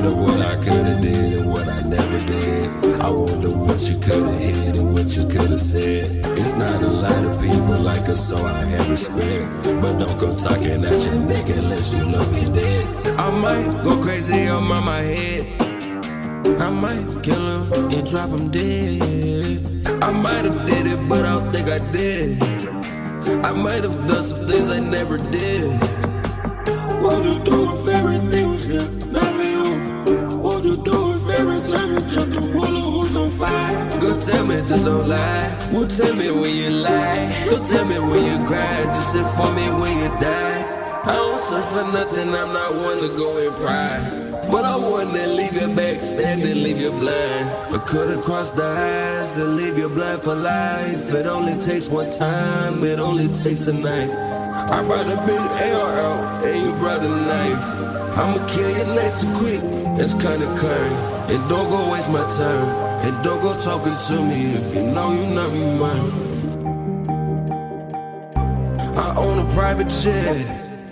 wonder what I could've did and what I never did. I wonder what you could've hid and what you could've said. It's not a lot of people like us, so I have respect. But don't come talking at your neck unless you look me dead. I might go crazy on my head. I might kill him and drop him dead. I might have did it, but I don't think I did. I might have done some things I never did. What you do if everything was good? Not for you. What you do if every time you jump the hula hoops on fire? Go tell me, just don't lie. Well, tell me when you lie. Go tell me when you cry. Just sit for me when you die. I don't search for nothing, I'm not one to go and pry. But I wanna leave you backstabbing, leave you blind. I could've crossed the eyes and leave you blind for life. It only takes one time, it only takes a night. I brought a big AR out, and you brought a knife. I'ma kill you nice and quick, that's kinda kind. And don't go waste my time, and don't go talking to me if you know you not be mine. I own a private jet,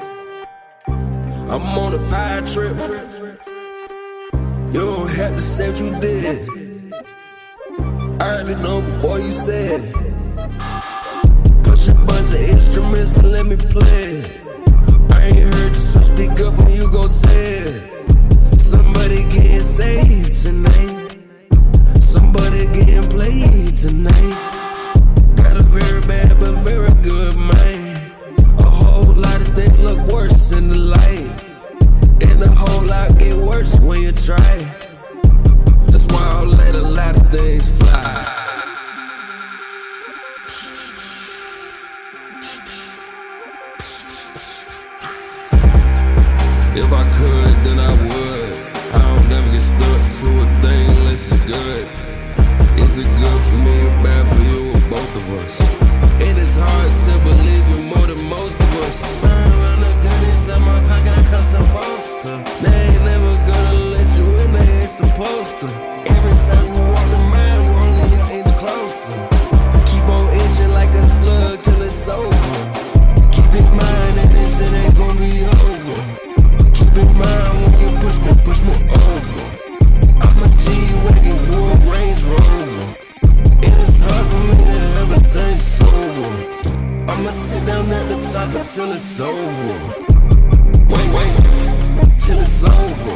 I'm on a pirate trip. You don't have to say what you did, I already know before you said. Push a bunch of instruments and let me play. I ain't heard you, so speak up when you gon' say it. Somebody getting saved tonight, somebody getting played tonight. Got a very bad but very good mind. A whole lot of things look worse in the light, and a whole lot get worse when you try. That's why I'll let a lot of things fly. If I could, then I would. I don't never get stuck to a thing unless it's good. Is it good for me or bad for you or both of us? And it's hard to believe you more than most of us. Around the gun inside my pocket, I cause supposed to. They ain't never gonna let you in, they ain't supposed to. Every time you walk the mile, you only an inch closer. Keep on inching like a slug till it's over. Keep in mind that this shit ain't gonna be over. Keep in mind when you push me over. I'm a G-Wagon, you a Range Rover. It is hard for me to ever stay sober. I'ma sit down at the top until it's over. Wait, till it's over.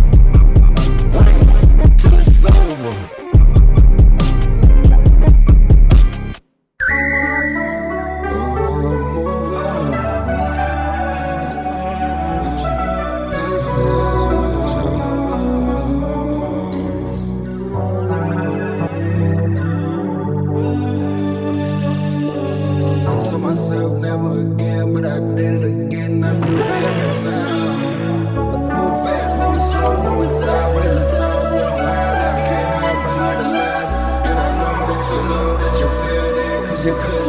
Wait, till it's over. Myself never again, but I did it again. I do it every time. Move fast, move slow, move sideways and times. We don't hide, I can't hide behind the lies. And I know that you feel that, cause you could